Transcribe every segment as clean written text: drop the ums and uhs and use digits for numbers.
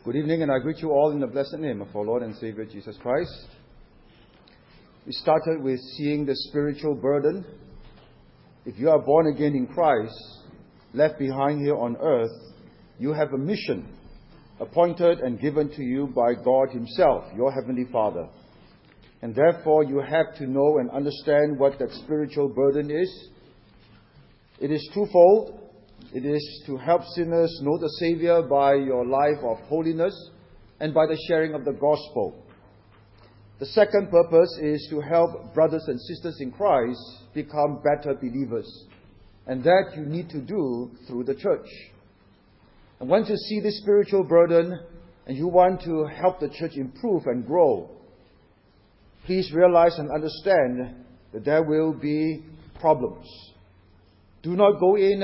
Good evening, and I greet you all in the blessed name of our Lord and Savior Jesus Christ. We started with seeing the spiritual burden. If you are born again in Christ, left behind here on earth, you have a mission appointed and given to you by God Himself, your Heavenly Father. And therefore, you have to know and understand what that spiritual burden is. It is twofold. It is to help sinners know the Savior by your life of holiness and by the sharing of the gospel. The second purpose is to help brothers and sisters in Christ become better believers. And that you need to do through the church. And once you see this spiritual burden and you want to help the church improve and grow, please realize and understand that there will be problems. Do not go in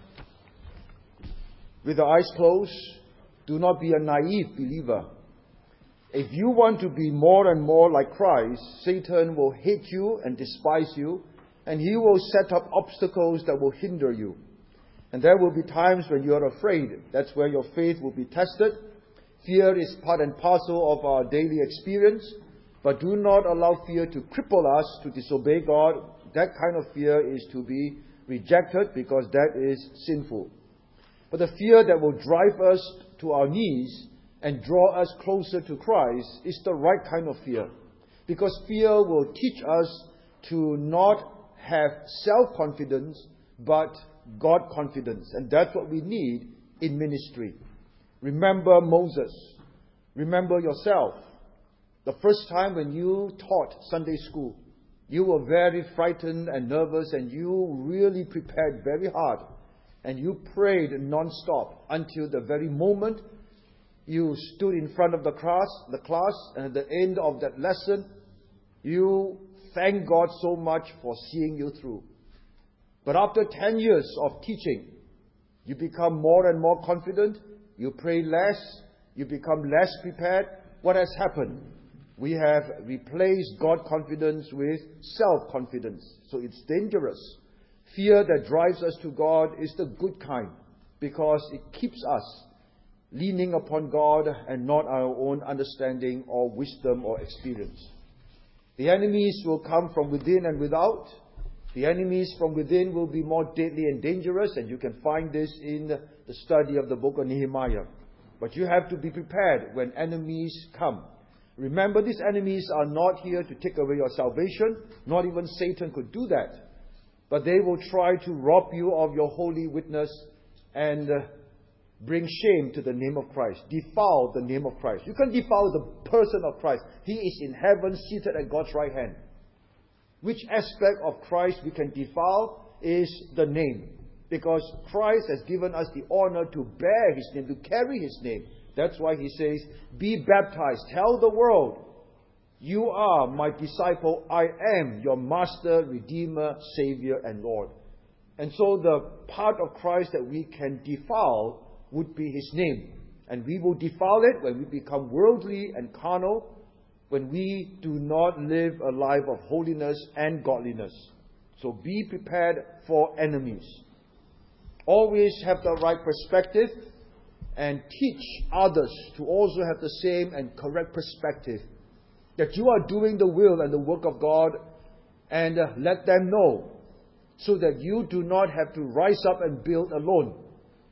with the eyes closed. Do not be a naive believer. If you want to be more and more like Christ, Satan will hate you and despise you, and he will set up obstacles that will hinder you. And there will be times when you are afraid. That's where your faith will be tested. Fear is part and parcel of our daily experience, but do not allow fear to cripple us to disobey God. That kind of fear is to be rejected because that is sinful. But the fear that will drive us to our knees and draw us closer to Christ is the right kind of fear. Because fear will teach us to not have self-confidence, but God-confidence. And that's what we need in ministry. Remember Moses. Remember yourself. The first time when you taught Sunday school, you were very frightened and nervous, and you really prepared very hard. And you prayed non-stop until the very moment you stood in front of the class, and at the end of that lesson, you thanked God so much for seeing you through. But after 10 years of teaching, you become more and more confident, you pray less, you become less prepared. What has happened? We have replaced God confidence with self-confidence. So it's dangerous. Fear that drives us to God is the good kind, because it keeps us leaning upon God and not our own understanding or wisdom or experience. The enemies will come from within and without. The enemies from within will be more deadly and dangerous, and you can find this in the study of the book of Nehemiah. But you have to be prepared when enemies come. Remember, these enemies are not here to take away your salvation. Not even Satan could do that. But they will try to rob you of your holy witness and bring shame to the name of Christ. Defile the name of Christ. You can defile the person of Christ. He is in heaven, seated at God's right hand. Which aspect of Christ we can defile is the name. Because Christ has given us the honor to bear His name, to carry His name. That's why He says, be baptized. Tell the world, you are my disciple. I am your Master, Redeemer, Savior, and Lord. And so the part of Christ that we can defile would be His name. And we will defile it when we become worldly and carnal, when we do not live a life of holiness and godliness. So be prepared for enemies. Always have the right perspective and teach others to also have the same and correct perspective. That you are doing the will and the work of God, and let them know, so that you do not have to rise up and build alone.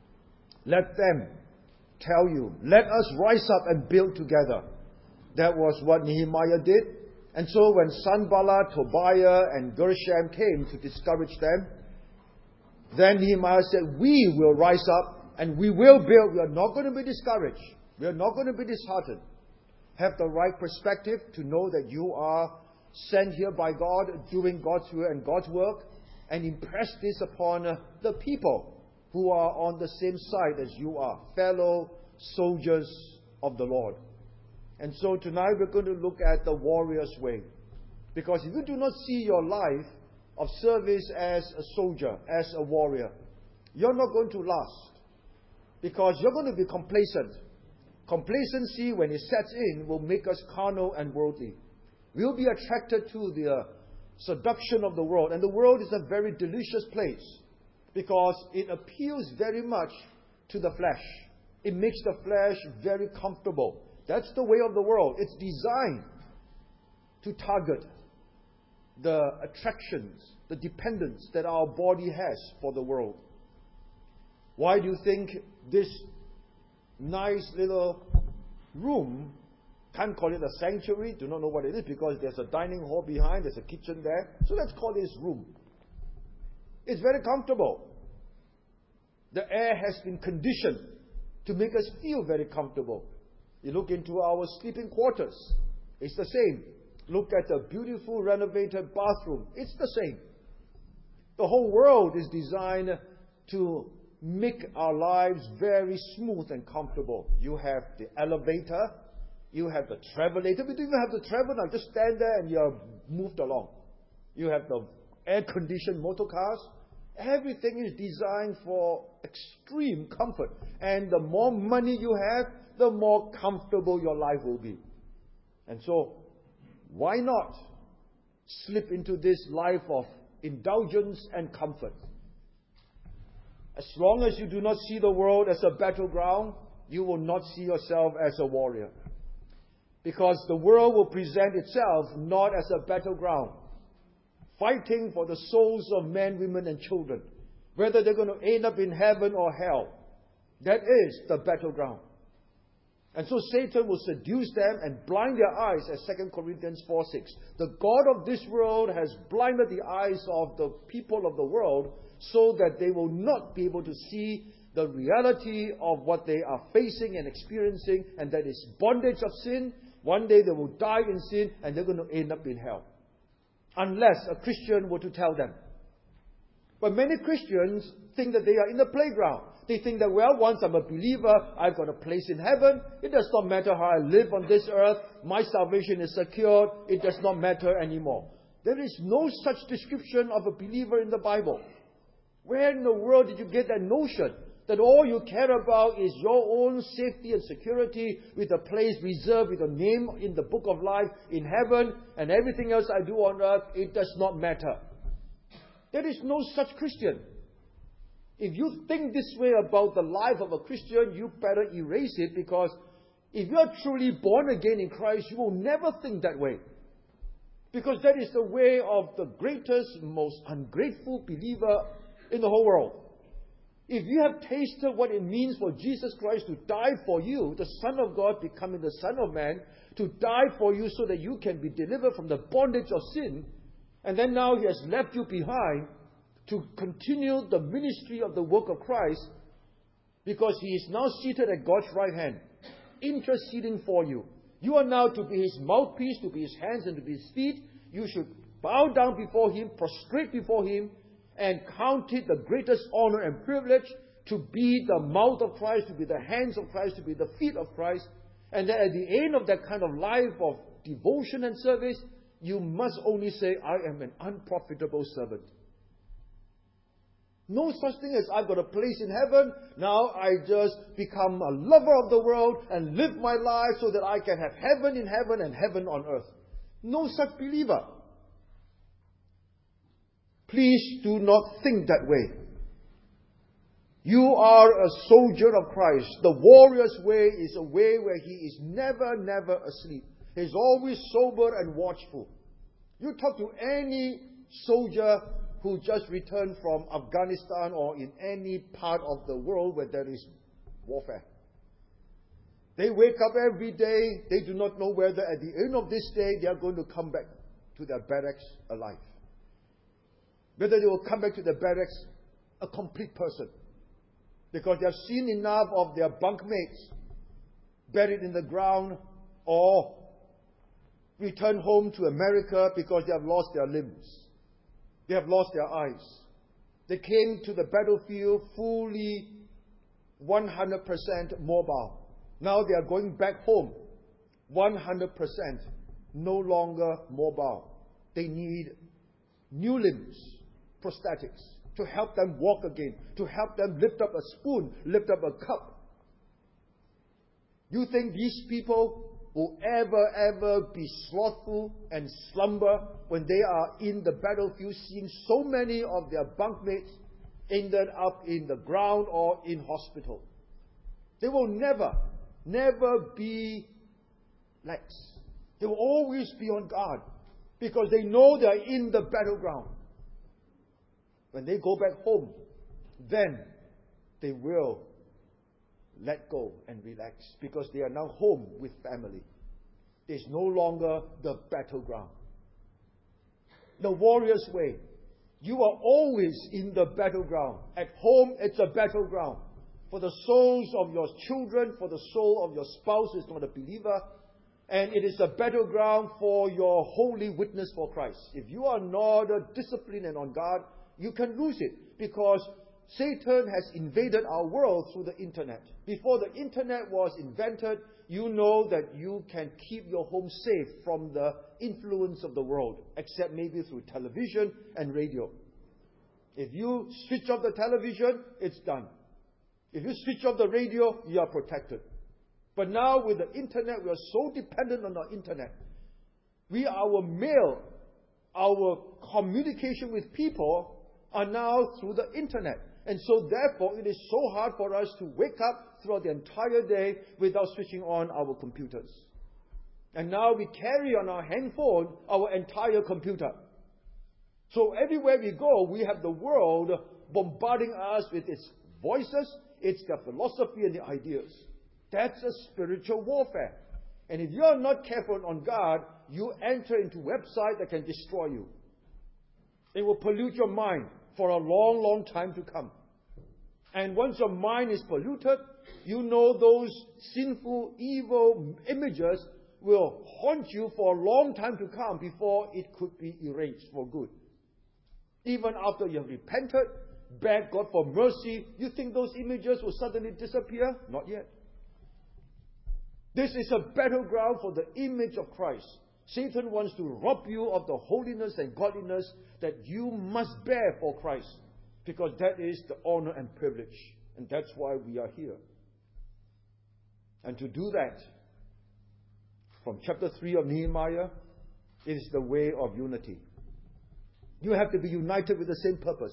Let them tell you, let us rise up and build together. That was what Nehemiah did. And so when Sanballat, Tobiah, and Gershom came to discourage them, then Nehemiah said, we will rise up and we will build. We are not going to be discouraged. We are not going to be disheartened. Have the right perspective to know that you are sent here by God, doing God's will and God's work, and impress this upon the people who are on the same side as you are, fellow soldiers of the Lord. And so tonight we're going to look at the warrior's way. Because if you do not see your life of service as a soldier, as a warrior, you're not going to last. Because you're going to be complacent. Complacency, when it sets in, will make us carnal and worldly. We'll be attracted to the seduction of the world. And the world is a very delicious place because it appeals very much to the flesh. It makes the flesh very comfortable. That's the way of the world. It's designed to target the attractions, the dependence that our body has for the world. Why do you think this nice little room, can't call it a sanctuary, do not know what it is, because there's a dining hall behind, there's a kitchen there, so let's call this room. It's very comfortable. The air has been conditioned to make us feel very comfortable. You look into our sleeping quarters, it's the same. Look at the beautiful renovated bathroom, it's the same. The whole world is designed to make our lives very smooth and comfortable. You have the elevator, you have the travelator. We don't even have the travel now. Just stand there and you're moved along. You have the air-conditioned motor cars. Everything is designed for extreme comfort. And the more money you have, the more comfortable your life will be. And so, why not slip into this life of indulgence and comfort? As long as you do not see the world as a battleground, you will not see yourself as a warrior. Because the world will present itself not as a battleground, fighting for the souls of men, women, and children, whether they're going to end up in heaven or hell. That is the battleground. And so Satan will seduce them and blind their eyes, as 2 Corinthians 4:6. The God of this world has blinded the eyes of the people of the world so that they will not be able to see the reality of what they are facing and experiencing, and that is bondage of sin. One day they will die in sin and they're going to end up in hell. Unless a Christian were to tell them. But many Christians think that they are in the playground. They think that, well, once I'm a believer, I've got a place in heaven. It does not matter how I live on this earth. My salvation is secured. It does not matter anymore. There is no such description of a believer in the Bible. Where in the world did you get that notion that all you care about is your own safety and security with a place reserved with a name in the book of life in heaven, and everything else I do on earth, it does not matter? There is no such Christian. If you think this way about the life of a Christian, you better erase it, because if you are truly born again in Christ, you will never think that way. Because that is the way of the greatest, most ungrateful believer in the whole world. If you have tasted what it means for Jesus Christ to die for you, the Son of God becoming the Son of Man, to die for you so that you can be delivered from the bondage of sin, and then now He has left you behind to continue the ministry of the work of Christ, because He is now seated at God's right hand, interceding for you. You are now to be His mouthpiece, to be His hands and to be His feet. You should bow down before Him, prostrate before Him, and count it the greatest honor and privilege to be the mouth of Christ, to be the hands of Christ, to be the feet of Christ. And that at the end of that kind of life of devotion and service, you must only say, I am an unprofitable servant. No such thing as I've got a place in heaven, now I just become a lover of the world and live my life so that I can have heaven in heaven and heaven on earth. No such believer. Please do not think that way. You are a soldier of Christ. The warrior's way is a way where he is never asleep. He's always sober and watchful. You talk to any soldier who just returned from Afghanistan or in any part of the world where there is warfare. They wake up every day. They do not know whether at the end of this day they are going to come back to their barracks alive. Whether they will come back to their barracks a complete person. Because they have seen enough of their bunkmates buried in the ground, or return home to America because they have lost their limbs. They have lost their eyes. They came to the battlefield fully 100% mobile. Now they are going back home 100% no longer mobile. They need new limbs, prosthetics, to help them walk again, to help them lift up a spoon, lift up a cup. You think these people will ever be slothful and slumber when they are in the battlefield, seeing so many of their bunkmates ended up in the ground or in hospital? They will never be lax. They will always be on guard because they know they are in the battleground. When they go back home, then they will let go and relax because they are now home with family. It's no longer the battleground. The warrior's way. You are always in the battleground. At home, it's a battleground. For the souls of your children, for the soul of your spouse who is not a believer, and it is a battleground for your holy witness for Christ. If you are not disciplined and on guard, you can lose it because Satan has invaded our world through the internet. Before the internet was invented, you know that you can keep your home safe from the influence of the world, except maybe through television and radio. If you switch off the television, it's done. If you switch off the radio, you are protected. But now with the internet, we are so dependent on the internet. Our mail, our communication with people are now through the internet. And so therefore, it is so hard for us to wake up throughout the entire day without switching on our computers. And now we carry on our handphone our entire computer. So everywhere we go, we have the world bombarding us with its voices, its their philosophy and the ideas. That's a spiritual warfare. And if you are not careful and on guard, you enter into websites that can destroy you. It will pollute your mind for a long, long time to come. And once your mind is polluted, you know those sinful, evil images will haunt you for a long time to come before it could be erased for good. Even after you have repented, begged God for mercy, you think those images will suddenly disappear? Not yet. This is a battleground for the image of Christ. Satan wants to rob you of the holiness and godliness that you must bear for Christ, because that is the honor and privilege, and that's why we are here. And to do that, from chapter 3 of Nehemiah, it is the way of unity. You have to be united with the same purpose.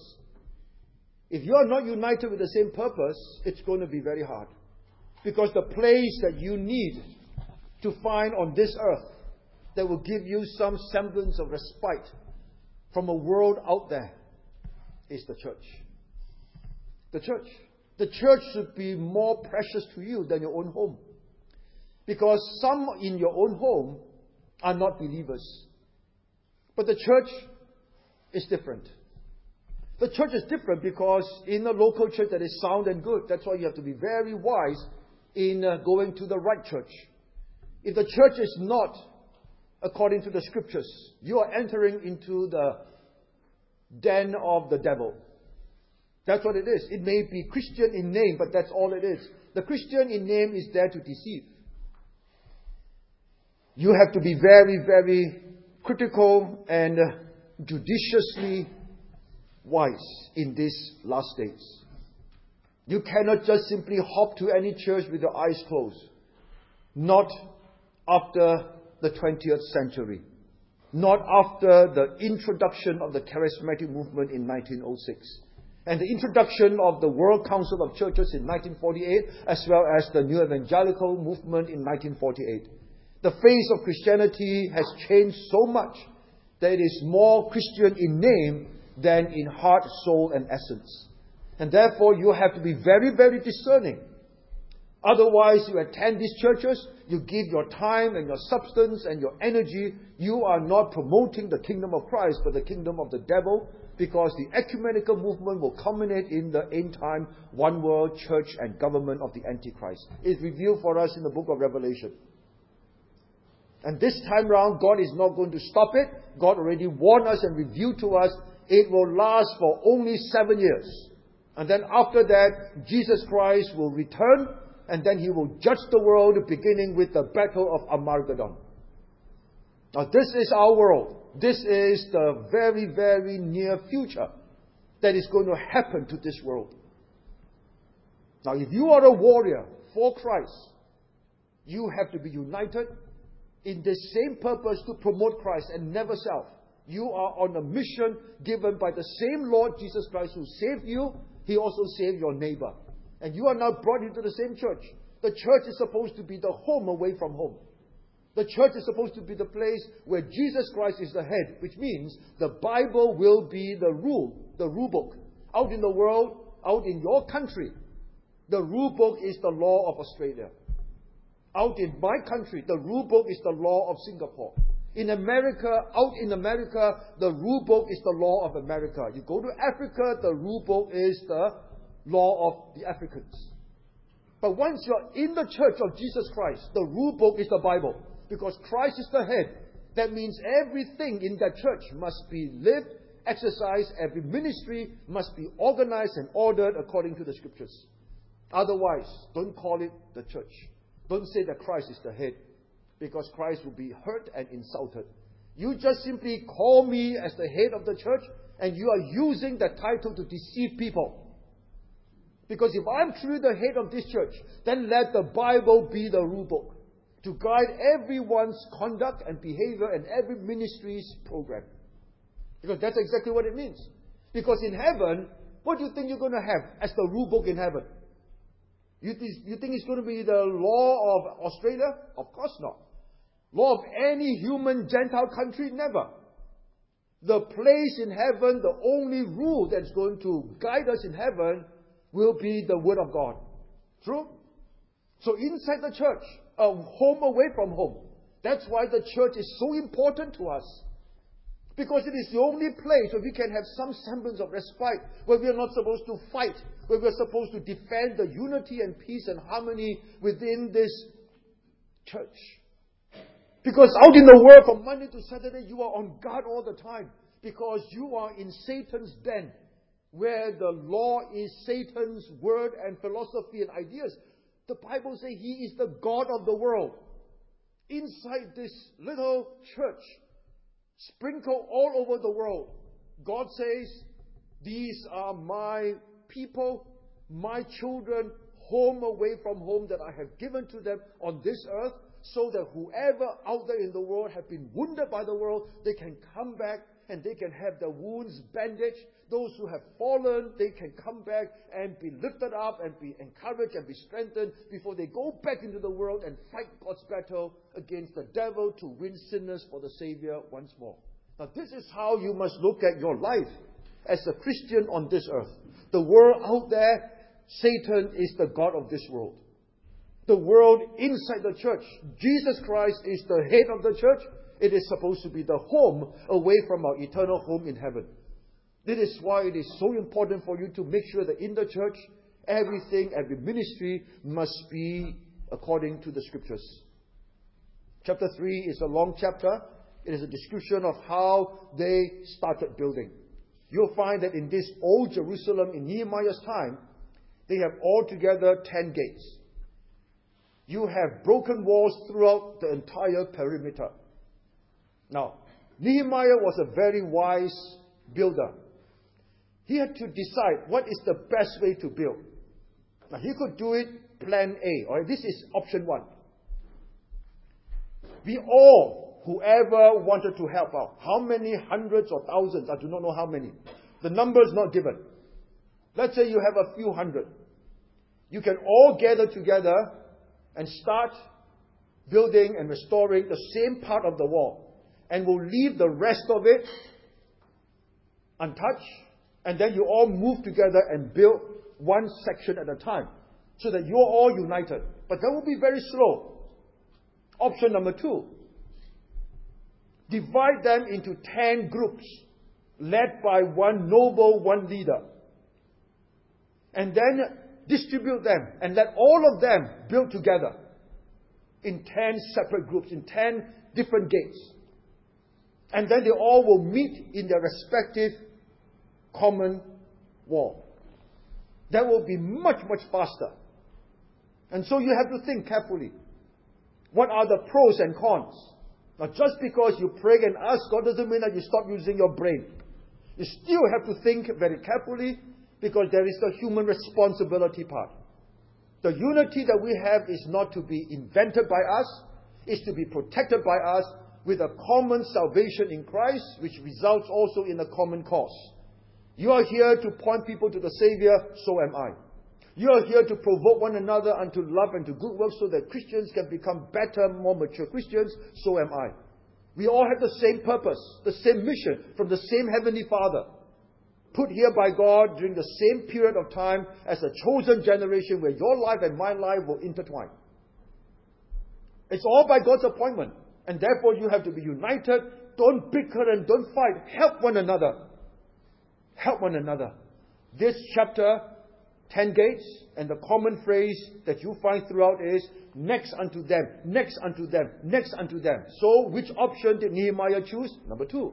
If you are not united with the same purpose, it's going to be very hard. Because the place that you need to find on this earth that will give you some semblance of respite from a world out there is the church. The church. The church should be more precious to you than your own home. Because some in your own home are not believers. But the church is different. The church is different because in a local church that is sound and good, that's why you have to be very wise in going to the right church. If the church is not according to the scriptures, you are entering into the den of the devil. That's what it is. It may be Christian in name, but that's all it is. The Christian in name is there to deceive. You have to be very, very critical and judiciously wise in these last days. You cannot just simply hop to any church with your eyes closed. Not after the 20th century. Not after the introduction of the charismatic movement in 1906. And the introduction of the World Council of Churches in 1948, as well as the New Evangelical Movement in 1948. The face of Christianity has changed so much that it is more Christian in name than in heart, soul, and essence. And therefore, you have to be very, very discerning. Otherwise, you attend these churches, you give your time and your substance and your energy. You are not promoting the kingdom of Christ, but the kingdom of the devil, because the ecumenical movement will culminate in the end time one world church and government of the Antichrist. It's revealed for us in the book of Revelation. And this time round, God is not going to stop it. God already warned us and revealed to us it will last for only 7 years. And then after that, Jesus Christ will return, and then He will judge the world, beginning with the battle of Armageddon. Now this is our world. This is the very, very near future that is going to happen to this world. Now if you are a warrior for Christ, you have to be united in the same purpose to promote Christ and never self. You are on a mission given by the same Lord Jesus Christ who saved you. He also saved your neighbor. And you are now brought into the same church. The church is supposed to be the home away from home. The church is supposed to be the place where Jesus Christ is the head, which means the Bible will be the rule book. Out in the world, out in your country, the rule book is the law of Australia. Out in my country, the rule book is the law of Singapore. In America, out in America, the rule book is the law of America. You go to Africa, the rule book is the law of the Africans. But once you're in the church of Jesus Christ, the rule book is the Bible. Because Christ is the head. That means everything in that church must be lived, exercised. Every ministry must be organized and ordered according to the Scriptures. Otherwise, don't call it the church. Don't say that Christ is the head, because Christ will be hurt and insulted. You just simply call me as the head of the church, and you are using that title to deceive people. Because if I'm truly the head of this church, then let the Bible be the rule book to guide everyone's conduct and behavior and every ministry's program. Because that's exactly what it means. Because in heaven, what do you think you're going to have as the rule book in heaven? You think it's going to be the law of Australia? Of course not. Law of any human Gentile country? Never. The place in heaven, the only rule that's going to guide us in heaven will be the Word of God. True? So inside the church, a home away from home. That's why the church is so important to us. Because it is the only place where we can have some semblance of respite, where we are not supposed to fight, where we are supposed to defend the unity and peace and harmony within this church. Because out in the world from Monday to Saturday, you are on guard all the time. Because you are in Satan's den, where the law is Satan's word and philosophy and ideas. The Bible says he is the God of the world. Inside this little church, sprinkled all over the world, God says, these are my people, my children, home away from home that I have given to them on this earth, so that whoever out there in the world have been wounded by the world, they can come back and they can have their wounds bandaged. Those who have fallen, they can come back and be lifted up and be encouraged and be strengthened before they go back into the world and fight God's battle against the devil to win sinners for the Savior once more. Now this is how you must look at your life as a Christian on this earth. The world out there, Satan is the God of this world. The world inside the church, Jesus Christ is the head of the church. It is supposed to be the home away from our eternal home in heaven. This is why it is so important for you to make sure that in the church, everything, every ministry must be according to the Scriptures. Chapter 3 is a long chapter. It is a description of how they started building. You'll find that in this old Jerusalem in Nehemiah's time, they have altogether 10 gates. You have broken walls throughout the entire perimeter. Now, Nehemiah was a very wise builder. He had to decide what is the best way to build. Now, he could do it plan A. All right, this is option 1. We all, whoever wanted to help out, how many hundreds or thousands, I do not know how many. The number is not given. Let's say you have a few hundred. You can all gather together and start building and restoring the same part of the wall. And we'll leave the rest of it untouched. And then you all move together and build one section at a time, so that you're all united. But that will be very slow. Option number 2. Divide them into 10 groups, led by one noble, one leader. And then distribute them and let all of them build together in 10 separate groups, in 10 different gates. And then they all will meet in their respective common wall. That will be much, much faster. And so you have to think carefully. What are the pros and cons? Now, just because you pray and ask God doesn't mean that you stop using your brain. You still have to think very carefully, because there is the human responsibility part. The unity that we have is not to be invented by us, it's to be protected by us with a common salvation in Christ, which results also in a common cause. You are here to point people to the Savior, so am I. You are here to provoke one another unto love and to good works so that Christians can become better, more mature Christians. So am I. We all have the same purpose, the same mission from the same Heavenly Father. Put here by God during the same period of time as a chosen generation where your life and my life will intertwine. It's all by God's appointment. And therefore you have to be united. Don't bicker and don't fight. Help one another. Help one another. This chapter, 10 gates, and the common phrase that you find throughout is, next unto them, next unto them, next unto them. So, which option did Nehemiah choose? Number 2.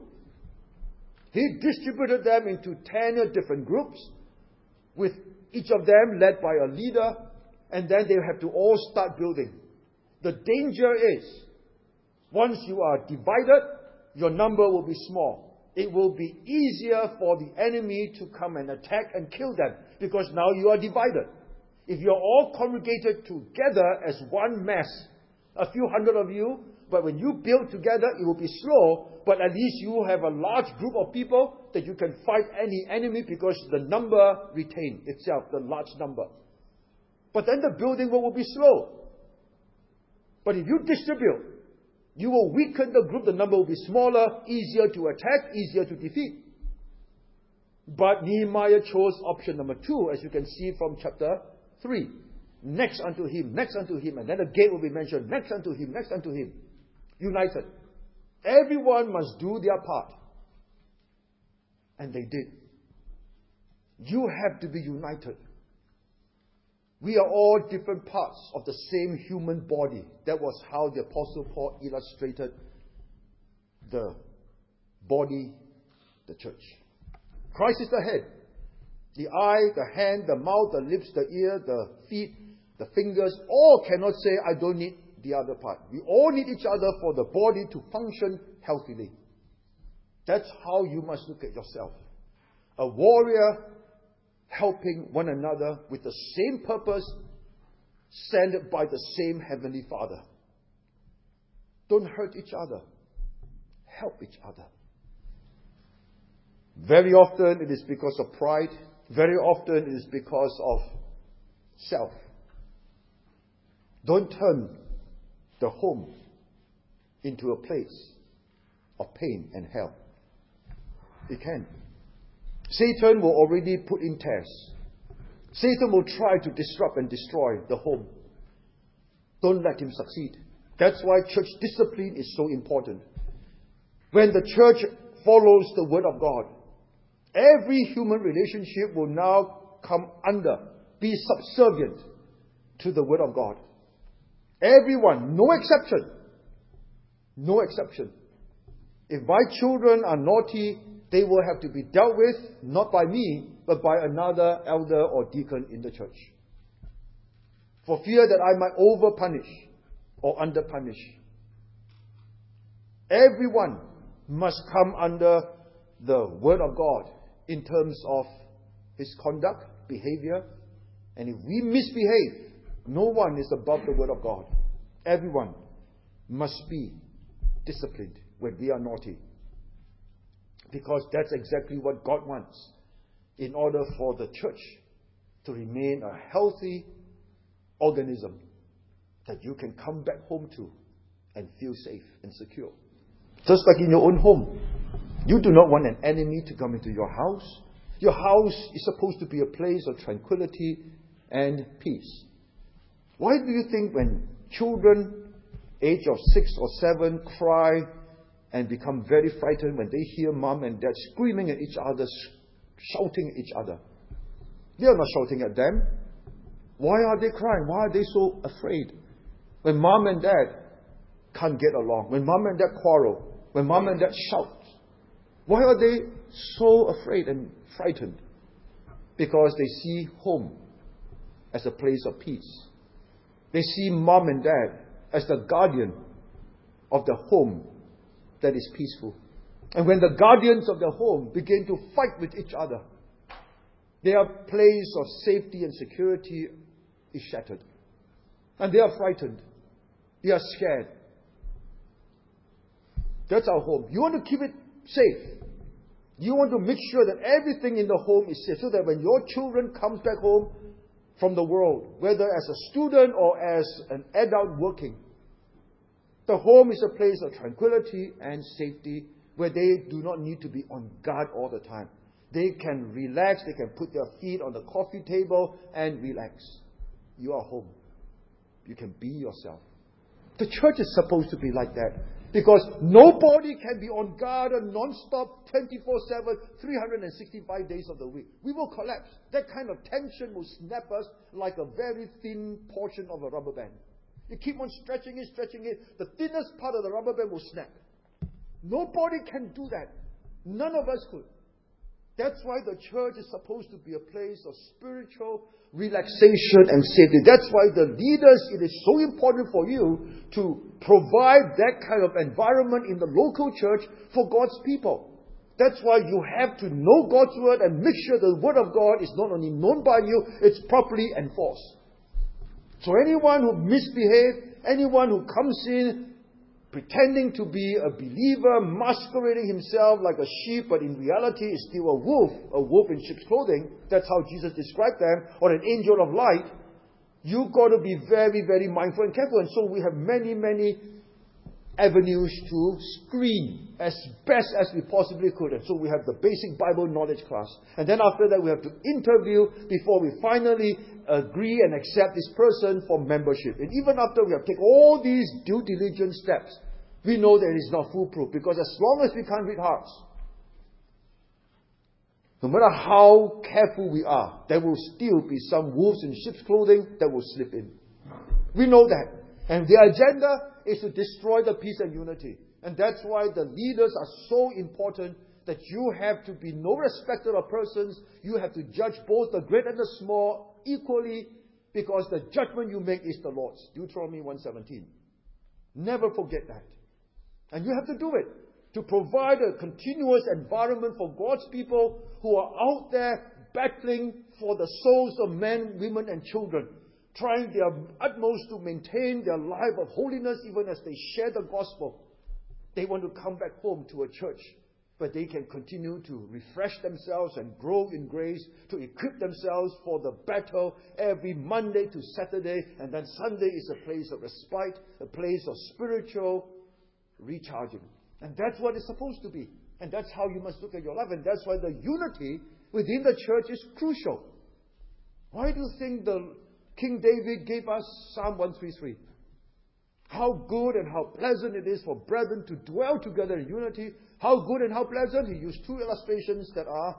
He distributed them into 10 different groups, with each of them led by a leader, and then they have to all start building. The danger is, once you are divided, your number will be small. It will be easier for the enemy to come and attack and kill them, because now you are divided. If you're all congregated together as one mass, a few hundred of you, but when you build together, it will be slow, but at least you have a large group of people that you can fight any enemy because the number retains itself, the large number. But then the building will be slow. But if you distribute, you will weaken the group, the number will be smaller, easier to attack, easier to defeat. But Nehemiah chose option number 2, as you can see from chapter 3. Next unto him, and then the gate will be mentioned, next unto him. United. Everyone must do their part. And they did. You have to be united. We are all different parts of the same human body. That was how the Apostle Paul illustrated the body, the church. Christ is the head. The eye, the hand, the mouth, the lips, the ear, the feet, the fingers, all cannot say, I don't need the other part. We all need each other for the body to function healthily. That's how you must look at yourself. A warrior helping one another with the same purpose, sent by the same Heavenly Father. Don't hurt each other. Help each other. Very often it is because of pride. Very often it is because of self. Don't turn the home into a place of pain and hell. It can. Satan will already put in tests. Satan will try to disrupt and destroy the home. Don't let him succeed. That's why church discipline is so important. When the church follows the Word of God, every human relationship will now come under, be subservient to the Word of God. Everyone, no exception. No exception. If my children are naughty, they will have to be dealt with, not by me, but by another elder or deacon in the church. For fear that I might over-punish or under-punish. Everyone must come under the Word of God in terms of his conduct, behavior. And if we misbehave, no one is above the Word of God. Everyone must be disciplined when we are naughty. Because that's exactly what God wants in order for the church to remain a healthy organism that you can come back home to and feel safe and secure. Just like in your own home, you do not want an enemy to come into your house. Your house is supposed to be a place of tranquility and peace. Why do you think when children, age of 6 or 7, cry and become very frightened when they hear mom and dad screaming at each other, shouting at each other? They are not shouting at them. Why are they crying? Why are they so afraid? When mom and dad can't get along, when mom and dad quarrel, when mom and dad shout, why are they so afraid and frightened? Because they see home as a place of peace. They see mom and dad as the guardian of the home that is peaceful. And when the guardians of the home begin to fight with each other, their place of safety and security is shattered. And they are frightened. They are scared. That's our home. You want to keep it safe. You want to make sure that everything in the home is safe, so that when your children come back home, from the world, whether as a student or as an adult working. The home is a place of tranquility and safety where they do not need to be on guard all the time. They can relax, they can put their feet on the coffee table and relax. You are home. You can be yourself. The church is supposed to be like that. Because nobody can be on guard and non-stop, 24/7, 365 days of the week. We will collapse. That kind of tension will snap us like a very thin portion of a rubber band. You keep on stretching it, the thinnest part of the rubber band will snap. Nobody can do that. None of us could. That's why the church is supposed to be a place of spiritual relaxation and safety. That's why the leaders, it is so important for you to provide that kind of environment in the local church for God's people. That's why you have to know God's word and make sure the word of God is not only known by you, it's properly enforced. So anyone who misbehaves, anyone who comes in pretending to be a believer, masquerading himself like a sheep, but in reality is still a wolf in sheep's clothing. That's how Jesus described them, or an angel of light. You've got to be very, very mindful and careful. And so we have many, many avenues to screen as best as we possibly could. And so we have the basic Bible knowledge class. And then after that we have to interview before we finally agree and accept this person for membership. And even after we have taken all these due diligence steps, we know that it is not foolproof. Because as long as we can't read hearts, no matter how careful we are, there will still be some wolves in sheep's clothing that will slip in. We know that. And their agenda is to destroy the peace and unity. And that's why the leaders are so important, that you have to be no respecter of persons. You have to judge both the great and the small equally, because the judgment you make is the Lord's. Deuteronomy 1:17. Never forget that. And you have to do it to provide a continuous environment for God's people who are out there battling for the souls of men, women, and children, trying their utmost to maintain their life of holiness even as they share the gospel. They want to come back home to a church where they can continue to refresh themselves and grow in grace, to equip themselves for the battle every Monday to Saturday, and then Sunday is a place of respite, a place of spiritual recharging. And that's what it's supposed to be. And that's how you must look at your life. And that's why the unity within the church is crucial. Why do you think the King David gave us Psalm 133? How good and how pleasant it is for brethren to dwell together in unity. How good and how pleasant. He used two illustrations that are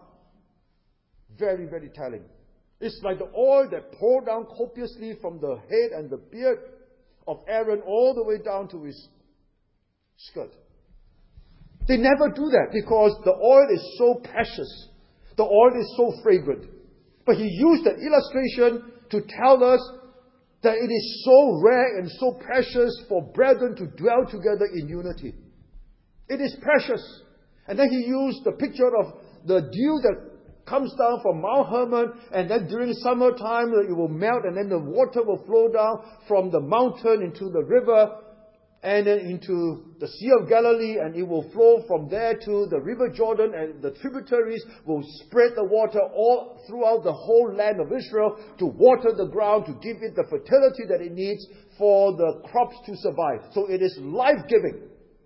very, very telling. It's like the oil that poured down copiously from the head and the beard of Aaron all the way down to his skirt. They never do that because the oil is so precious. The oil is so fragrant. But he used that illustration to tell us that it is so rare and so precious for brethren to dwell together in unity. It is precious. And then he used the picture of the dew that comes down from Mount Hermon, and then during summertime it will melt, and then the water will flow down from the mountain into the river, and then into the Sea of Galilee, and it will flow from there to the River Jordan, and the tributaries will spread the water all throughout the whole land of Israel to water the ground, to give it the fertility that it needs for the crops to survive. So it is life-giving.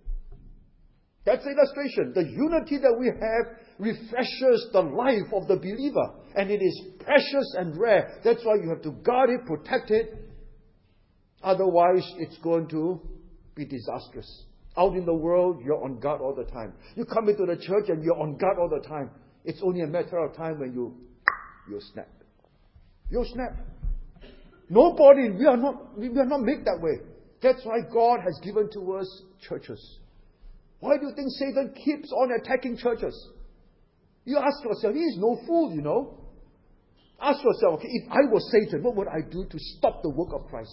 That's the illustration. The unity that we have refreshes the life of the believer, and it is precious and rare. That's why you have to guard it, protect it. Otherwise, it's going to be disastrous. Out in the world, you're on guard all the time. You come into the church and you're on guard all the time. It's only a matter of time when you snap. You'll snap. Nobody, we are not made that way. That's why God has given to us churches. Why do you think Satan keeps on attacking churches? You ask yourself, he is no fool, you know. Ask yourself, okay, if I was Satan, what would I do to stop the work of Christ?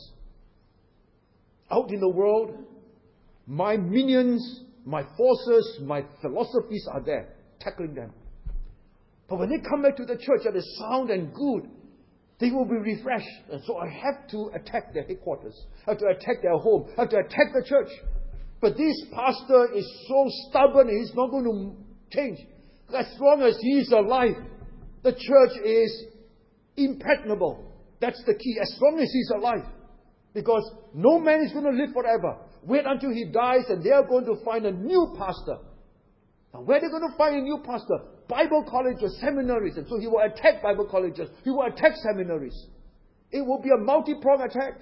Out in the world, my minions, my forces, my philosophies are there, tackling them. But when they come back to the church that is sound and good, they will be refreshed. And so I have to attack their headquarters. I have to attack their home. I have to attack the church. But this pastor is so stubborn, he's not going to change. As long as he is alive, the church is impregnable. That's the key, as long as he's alive. Because no man is going to live forever. Wait until he dies and they are going to find a new pastor. Now, where are they going to find a new pastor? Bible colleges, seminaries. And so he will attack Bible colleges. He will attack seminaries. It will be a multi-pronged attack.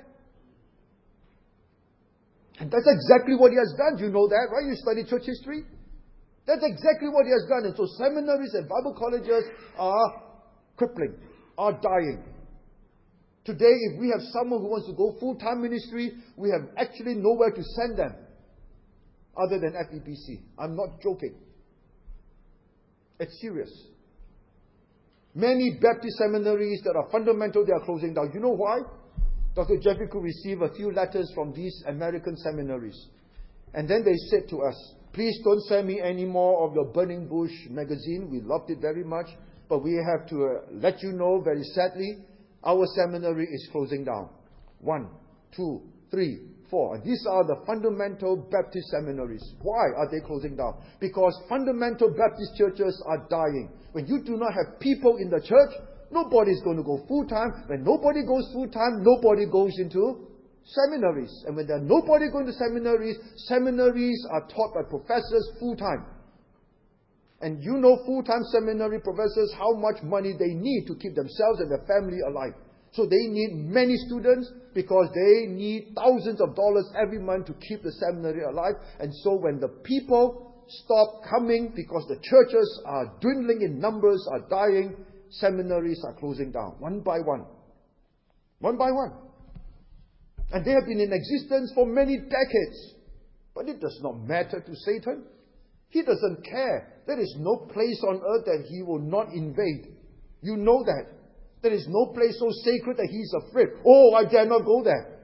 And that's exactly what he has done. You know that, right? You study church history. That's exactly what he has done. And so seminaries and Bible colleges are crippling, are dying. Today, if we have someone who wants to go full-time ministry, we have actually nowhere to send them other than FEBC. I'm not joking. It's serious. Many Baptist seminaries that are fundamental, they are closing down. You know why? Dr. Jeffrey could receive a few letters from these American seminaries. And then they said to us, please don't send me any more of your Burning Bush magazine. We loved it very much. But we have to let you know very sadly, our seminary is closing down. 1, 2, 3, 4. And these are the fundamental Baptist seminaries. Why are they closing down? Because fundamental Baptist churches are dying. When you do not have people in the church, nobody is going to go full-time. When nobody goes full-time, nobody goes into seminaries. And when there are nobody going to seminaries, seminaries are taught by professors full-time. And you know full-time seminary professors how much money they need to keep themselves and their family alive. So they need many students because they need thousands of dollars every month to keep the seminary alive. And so when the people stop coming because the churches are dwindling in numbers, are dying, seminaries are closing down one by one. One by one. And they have been in existence for many decades. But it does not matter to Satan. He doesn't care. There is no place on earth that he will not invade. You know that. There is no place so sacred that he's afraid. Oh, I dare not go there.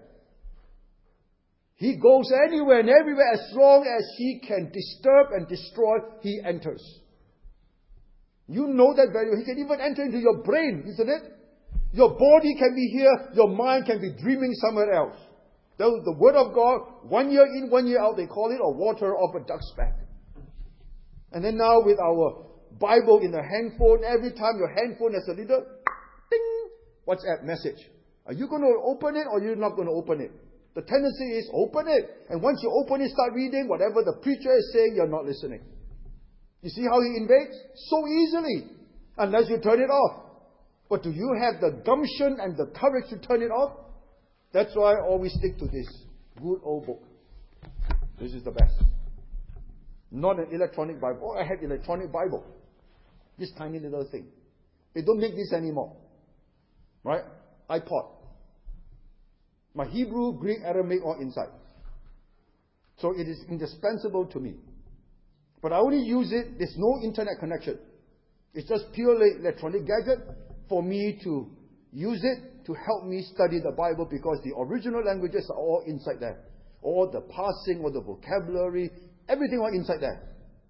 He goes anywhere and everywhere as long as he can disturb and destroy, he enters. You know that very well. He can even enter into your brain, isn't it? Your body can be here, your mind can be dreaming somewhere else. The Word of God, 1 year in, 1 year out, they call it a water off a duck's back. And then now with our Bible in the handphone, every time your handphone has a little ding, WhatsApp message. Are you going to open it or you're not going to open it? The tendency is open it. And once you open it, start reading, whatever the preacher is saying, you're not listening. You see how he invades? So easily. Unless you turn it off. But do you have the gumption and the courage to turn it off? That's why I always stick to this good old book. This is the best. Not an electronic Bible. Oh, I had electronic Bible. This tiny little thing. They don't make this anymore. Right? iPod. My Hebrew, Greek, Aramaic all inside. So it is indispensable to me. But I only use it, there's no internet connection. It's just purely electronic gadget for me to use it to help me study the Bible because the original languages are all inside there. All the parsing, all the vocabulary, everything all inside there.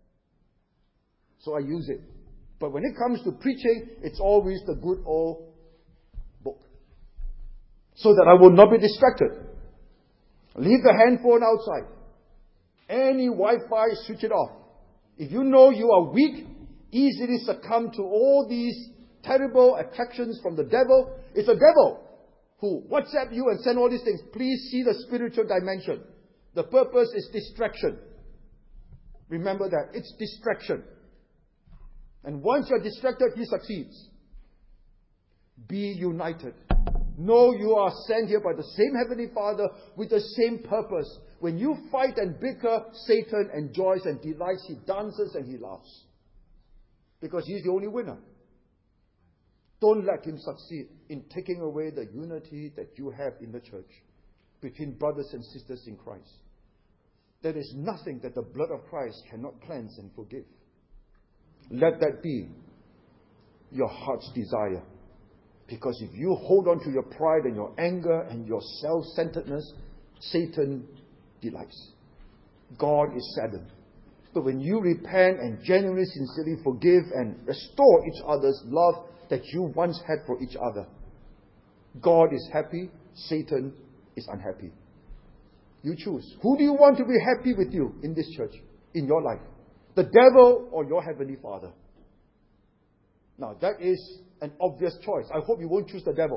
So I use it. But when it comes to preaching, it's always the good old book. So that I will not be distracted. Leave the handphone outside. Any Wi-Fi, switch it off. If you know you are weak, easily succumb to all these terrible attractions from the devil. It's the devil who WhatsApp you and send all these things. Please see the spiritual dimension. The purpose is distraction. Remember that. It's distraction. And once you're distracted, he succeeds. Be united. Know you are sent here by the same Heavenly Father with the same purpose. When you fight and bicker, Satan enjoys and delights. He dances and he laughs. Because he's the only winner. Don't let him succeed in taking away the unity that you have in the church between brothers and sisters in Christ. There is nothing that the blood of Christ cannot cleanse and forgive. Let that be your heart's desire. Because if you hold on to your pride and your anger and your self-centeredness, Satan delights. God is saddened. But when you repent and genuinely, sincerely forgive and restore each other's love that you once had for each other, God is happy, Satan is unhappy. You choose. Who do you want to be happy with you in this church, in your life? The devil or your Heavenly Father? Now, that is an obvious choice. I hope you won't choose the devil.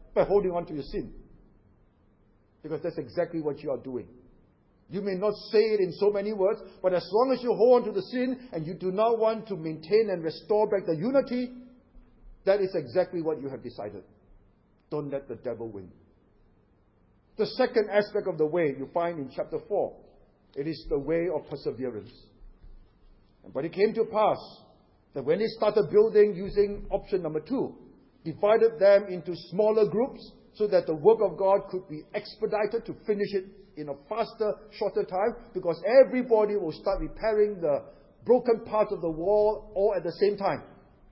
by holding on to your sin. Because that's exactly what you are doing. You may not say it in so many words, but as long as you hold on to the sin and you do not want to maintain and restore back the unity, that is exactly what you have decided. Don't let the devil win. The second aspect of the way you find in chapter 4. It is the way of perseverance. But it came to pass that when they started building using option number 2, divided them into smaller groups so that the work of God could be expedited to finish it in a faster, shorter time, because everybody will start repairing the broken parts of the wall all at the same time.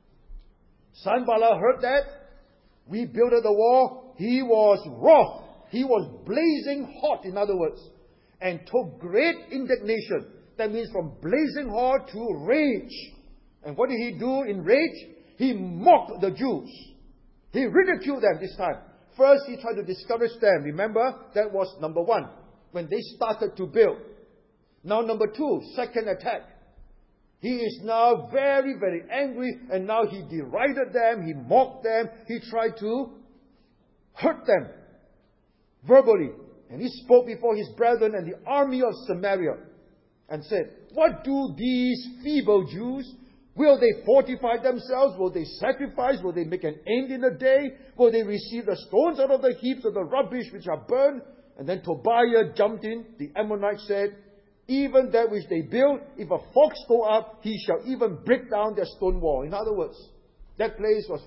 Sanballat heard that. We built the wall. He was wroth. He was blazing hot, in other words, and took great indignation. That means from blazing hot to rage. And what did he do in rage? He mocked the Jews. He ridiculed them this time. First, he tried to discourage them. Remember, that was number 1, when they started to build. Now number 2, second attack. He is now very, very angry, and now he derided them, he mocked them, he tried to hurt them verbally. And he spoke before his brethren and the army of Samaria and said, "What do these feeble Jews? Will they fortify themselves? Will they sacrifice? Will they make an end in a day? Will they receive the stones out of the heaps of the rubbish which are burned?" And then Tobiah jumped in. The Ammonite said, "Even that which they build, if a fox go up, he shall even break down their stone wall." In other words, that place was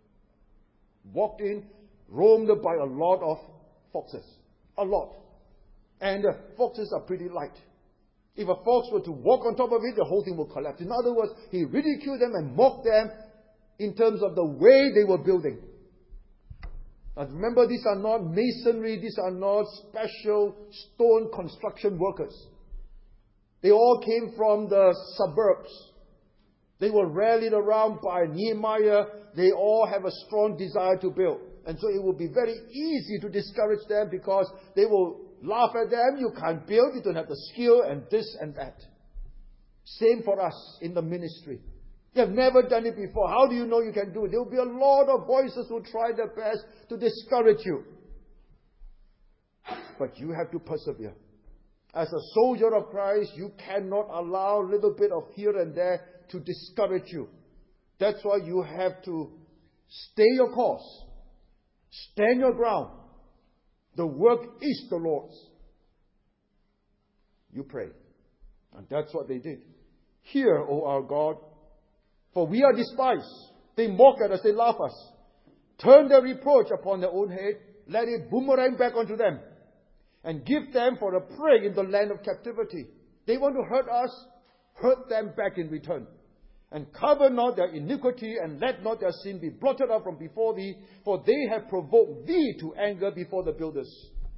walked in, roamed by a lot of foxes. A lot. And foxes are pretty light. If a fox were to walk on top of it, the whole thing will collapse. In other words, he ridiculed them and mocked them in terms of the way they were building. Now remember, these are not masonry, these are not special stone construction workers. They all came from the suburbs. They were rallied around by Nehemiah. They all have a strong desire to build. And so it will be very easy to discourage them, because they will laugh at them. You can't build, you don't have the skill, and this and that. Same for us in the ministry. You have never done it before. How do you know you can do it? There will be a lot of voices who try their best to discourage you. But you have to persevere. As a soldier of Christ, you cannot allow a little bit of here and there to discourage you. That's why you have to stay your course. Stand your ground. The work is the Lord's. You pray. And that's what they did. Hear, O our God, for we are despised. They mock at us, they laugh at us. Turn their reproach upon their own head. Let it boomerang back onto them. And give them for a prey in the land of captivity. They want to hurt us, hurt them back in return. And cover not their iniquity, and let not their sin be blotted out from before thee, for they have provoked thee to anger before the builders.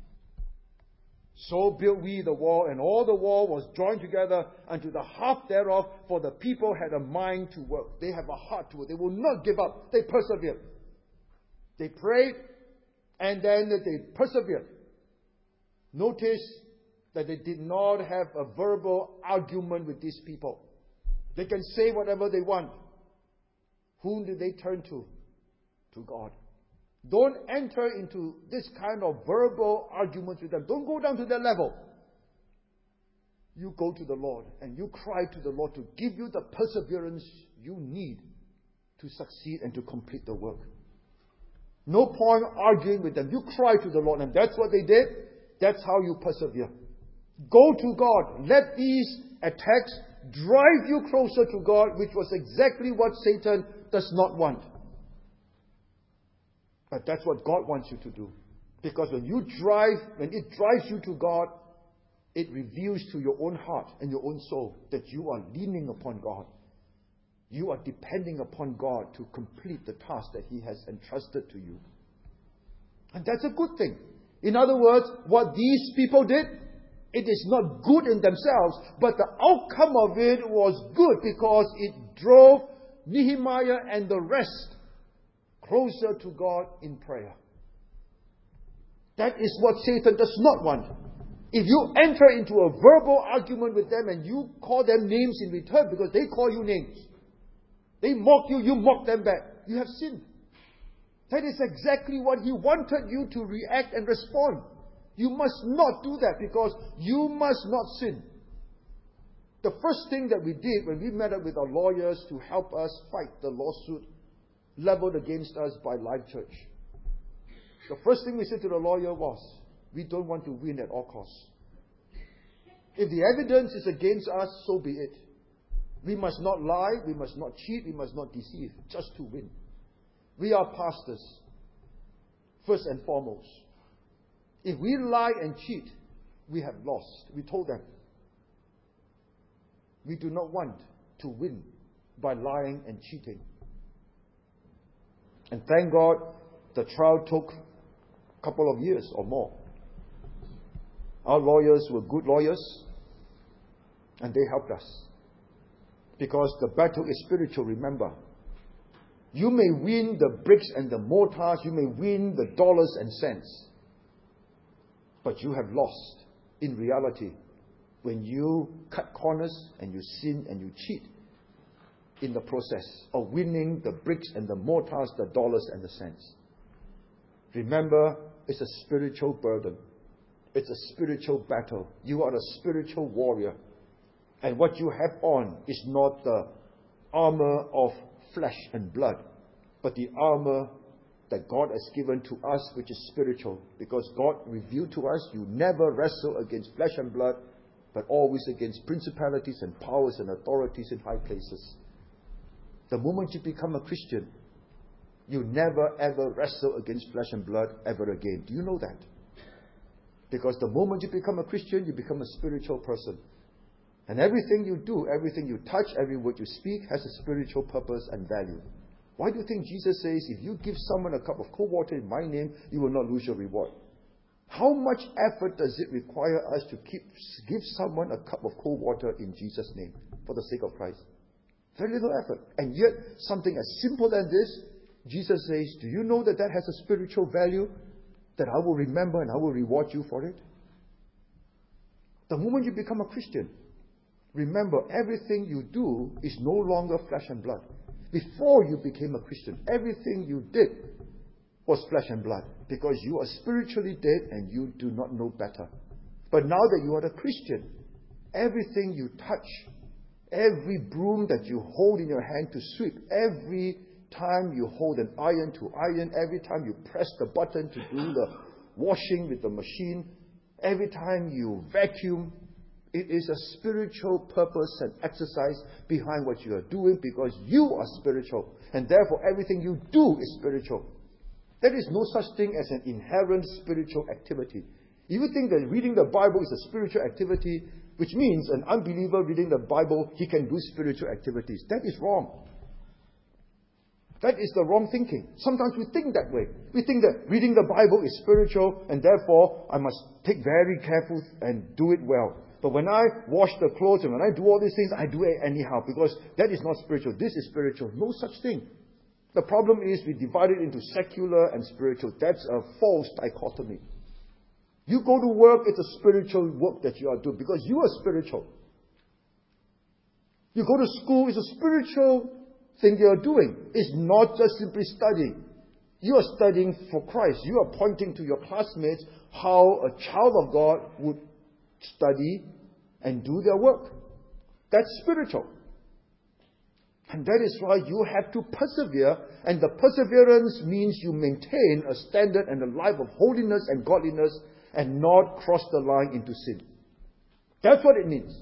So built we the wall, and all the wall was joined together unto the half thereof, for the people had a mind to work. They have a heart to work. They will not give up. They persevered. They prayed, and then they persevered. Notice that they did not have a verbal argument with these people. They can say whatever they want. Whom do they turn to? To God. Don't enter into this kind of verbal arguments with them. Don't go down to their level. You go to the Lord and you cry to the Lord to give you the perseverance you need to succeed and to complete the work. No point arguing with them. You cry to the Lord, and that's what they did. That's how you persevere. Go to God. Let these attacks drive you closer to God, which was exactly what Satan does not want. But that's what God wants you to do. Because when it drives you to God, it reveals to your own heart and your own soul that you are leaning upon God. You are depending upon God to complete the task that He has entrusted to you. And that's a good thing. In other words, what these people did, it is not good in themselves, but the outcome of it was good because it drove Nehemiah and the rest closer to God in prayer. That is what Satan does not want. If you enter into a verbal argument with them and you call them names in return because they call you names, they mock you, you mock them back, you have sinned. That is exactly what He wanted you to react and respond. You must not do that because you must not sin. The first thing that we did when we met up with our lawyers to help us fight the lawsuit leveled against us by Life Church, the first thing we said to the lawyer was, we don't want to win at all costs. If the evidence is against us, so be it. We must not lie, we must not cheat, we must not deceive, just to win. We are pastors, first and foremost. If we lie and cheat, we have lost. We told them. We do not want to win by lying and cheating. And thank God, the trial took a couple of years or more. Our lawyers were good lawyers, and they helped us. Because the battle is spiritual, remember. You may win the bricks and the mortars, you may win the dollars and cents, but you have lost in reality when you cut corners and you sin and you cheat in the process of winning the bricks and the mortars, the dollars and the cents. Remember, it's a spiritual burden. It's a spiritual battle. You are a spiritual warrior. And what you have on is not the armor of flesh and blood, but the armor that God has given to us, which is spiritual. Because God revealed to us, you never wrestle against flesh and blood, but always against principalities and powers and authorities in high places. The moment you become a Christian, you never ever wrestle against flesh and blood ever again. Do you know that? Because the moment you become a Christian, you become a spiritual person. And everything you do, everything you touch, every word you speak has a spiritual purpose and value. Why do you think Jesus says, if you give someone a cup of cold water in my name, you will not lose your reward? How much effort does it require us to give someone a cup of cold water in Jesus' name for the sake of Christ? Very little effort. And yet, something as simple as this, Jesus says, do you know that that has a spiritual value that I will remember and I will reward you for it? The moment you become a Christian, remember, everything you do is no longer flesh and blood. Before you became a Christian, everything you did was flesh and blood, because you are spiritually dead and you do not know better. But now that you are a Christian, everything you touch, every broom that you hold in your hand to sweep, every time you hold an iron to iron, every time you press the button to do the washing with the machine, every time you vacuum, it is a spiritual purpose and exercise behind what you are doing, because you are spiritual. And therefore, everything you do is spiritual. There is no such thing as an inherent spiritual activity. If you think that reading the Bible is a spiritual activity, which means an unbeliever reading the Bible, he can do spiritual activities, that is wrong. That is the wrong thinking. Sometimes we think that way. We think that reading the Bible is spiritual, and therefore I must take very careful and do it well. But when I wash the clothes and when I do all these things, I do it anyhow, because that is not spiritual. This is spiritual. No such thing. The problem is we divide it into secular and spiritual. That's a false dichotomy. You go to work, it's a spiritual work that you are doing, because you are spiritual. You go to school, it's a spiritual thing you are doing. It's not just simply studying. You are studying for Christ. You are pointing to your classmates how a child of God would study and do their work. That's spiritual. And that is why you have to persevere, and the perseverance means you maintain a standard and a life of holiness and godliness and not cross the line into sin. That's what it means.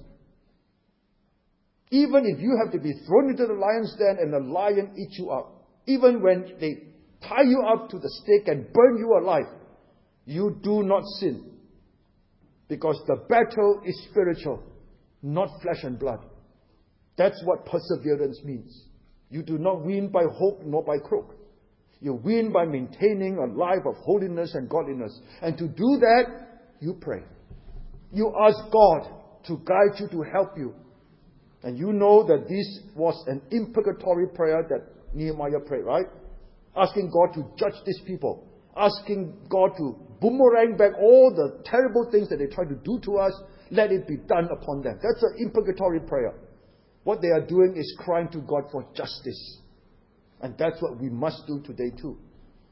Even if you have to be thrown into the lion's den and the lion eats you up, even when they tie you up to the stake and burn you alive, you do not sin. Because the battle is spiritual, not flesh and blood. That's what perseverance means. You do not win by hope nor by crook. You win by maintaining a life of holiness and godliness. And to do that, you pray. You ask God to guide you, to help you. And you know that this was an imprecatory prayer that Nehemiah prayed, right? Asking God to judge these people. Asking God to boomerang back all the terrible things that they try to do to us. Let it be done upon them. That's an imprecatory prayer. What they are doing is crying to God for justice. And that's what we must do today too.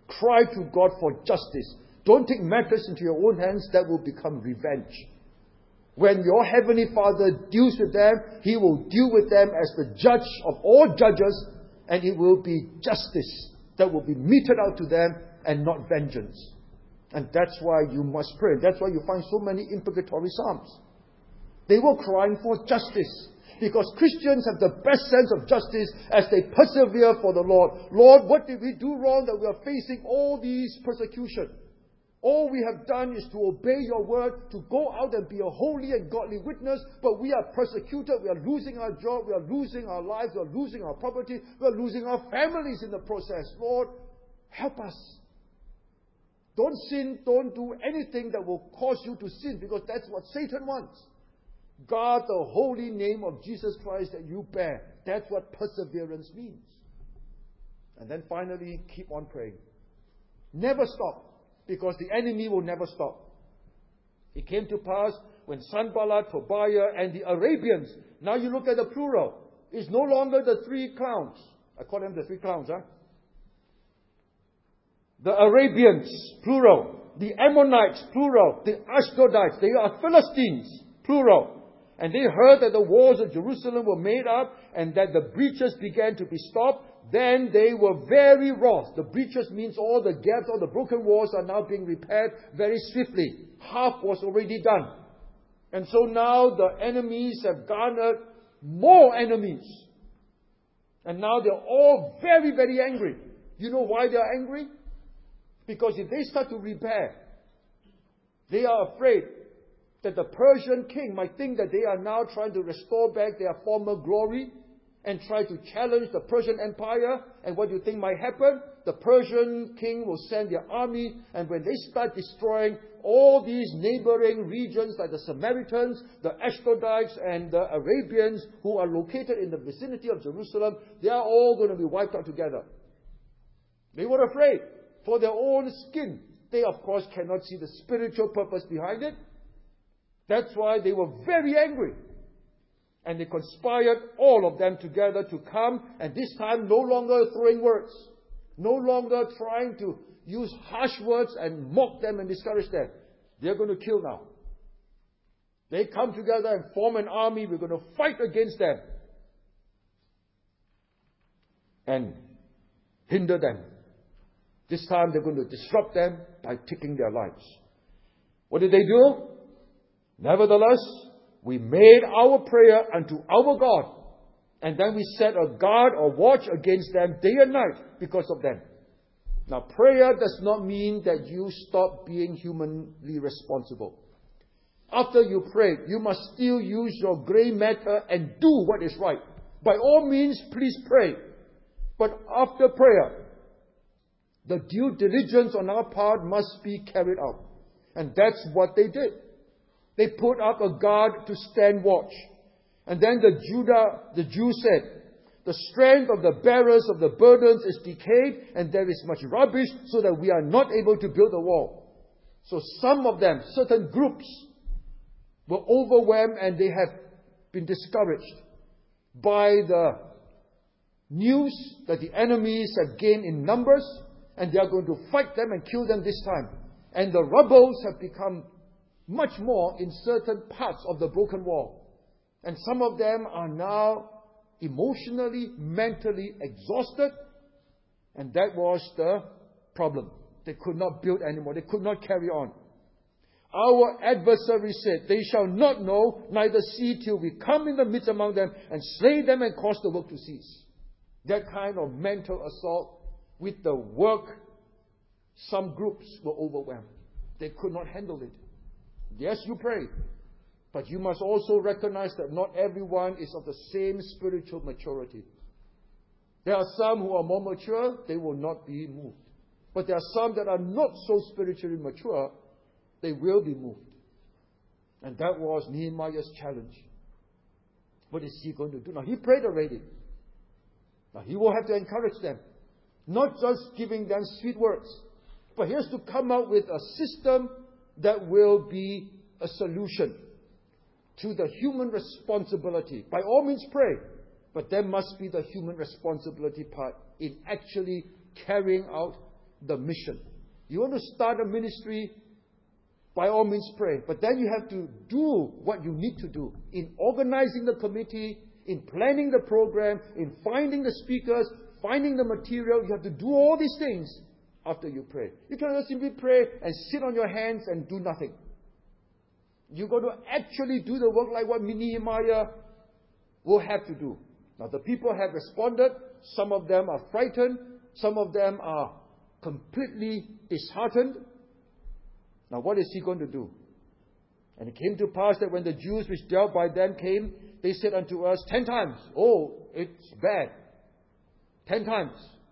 Cry to God for justice. Don't take matters into your own hands. That will become revenge. When your Heavenly Father deals with them, He will deal with them as the judge of all judges, and it will be justice that will be meted out to them and not vengeance. And that's why you must pray. That's why you find so many imprecatory psalms. They were crying for justice. Because Christians have the best sense of justice as they persevere for the Lord. Lord, what did we do wrong that we are facing all these persecution? All we have done is to obey your word, to go out and be a holy and godly witness, but we are persecuted, we are losing our job, we are losing our lives, we are losing our property, we are losing our families in the process. Lord, help us. Don't sin, don't do anything that will cause you to sin, because that's what Satan wants. Guard the holy name of Jesus Christ that you bear. That's what perseverance means. And then finally, keep on praying. Never stop. Because the enemy will never stop. It came to pass when Sanballat, Tobiah, and the Arabians, now you look at the plural, it's no longer the three clowns. I call them the three clowns, huh? The Arabians, plural. The Ammonites, plural. The Ashdodites, they are Philistines, plural. And they heard that the walls of Jerusalem were made up and that the breaches began to be stopped. Then they were very wroth. The breaches means all the gaps, all the broken walls are now being repaired very swiftly. Half was already done. And so now the enemies have garnered more enemies. And now they're all very, very angry. You know why they're angry? Because if they start to repair, they are afraid that the Persian king might think that they are now trying to restore back their former glory and try to challenge the Persian Empire. And what do you think might happen? The Persian king will send their army, and when they start destroying all these neighboring regions like the Samaritans, the Ashdodites, and the Arabians who are located in the vicinity of Jerusalem, they are all going to be wiped out together. They were afraid for their own skin. They, of course, cannot see the spiritual purpose behind it. That's why they were very angry. And they conspired, all of them together, to come, and this time no longer throwing words, no longer trying to use harsh words and mock them and discourage them. They're going to kill now. They come together and form an army. We're going to fight against them and hinder them. This time they're going to disrupt them by taking their lives. What did they do? Nevertheless, we made our prayer unto our God, and then we set a guard or watch against them day and night because of them. Now, prayer does not mean that you stop being humanly responsible. After you pray, you must still use your grey matter and do what is right. By all means, please pray. But after prayer, the due diligence on our part must be carried out. And that's what they did. They put up a guard to stand watch. And then the Jews said, the strength of the bearers of the burdens is decayed, and there is much rubbish, so that we are not able to build a wall. So some of them, certain groups, were overwhelmed, and they have been discouraged by the news that the enemies have gained in numbers, and they are going to fight them and kill them this time. And the rebels have become much more in certain parts of the broken wall. And some of them are now emotionally, mentally exhausted. And that was the problem. They could not build anymore. They could not carry on. Our adversary said, they shall not know, neither see, till we come in the midst among them and slay them and cause the work to cease. That kind of mental assault with the work, some groups were overwhelmed. They could not handle it. Yes, you pray, but you must also recognize that not everyone is of the same spiritual maturity. There are some who are more mature, they will not be moved. But there are some that are not so spiritually mature, they will be moved. And that was Nehemiah's challenge. What is he going to do? Now, he prayed already. Now, he will have to encourage them. Not just giving them sweet words, but he has to come out with a system that will be a solution to the human responsibility. By all means pray, but there must be the human responsibility part in actually carrying out the mission. You want to start a ministry, by all means pray. But then you have to do what you need to do in organizing the committee, in planning the program, in finding the speakers, finding the material. You have to do all these things after you pray. You cannot simply pray and sit on your hands and do nothing. You've got to actually do the work like what Nehemiah will have to do. Now the people have responded. Some of them are frightened. Some of them are completely disheartened. Now what is he going to do? And it came to pass that when the Jews which dealt by them came, they said unto us 10 times, "Oh, it's bad. 10 times.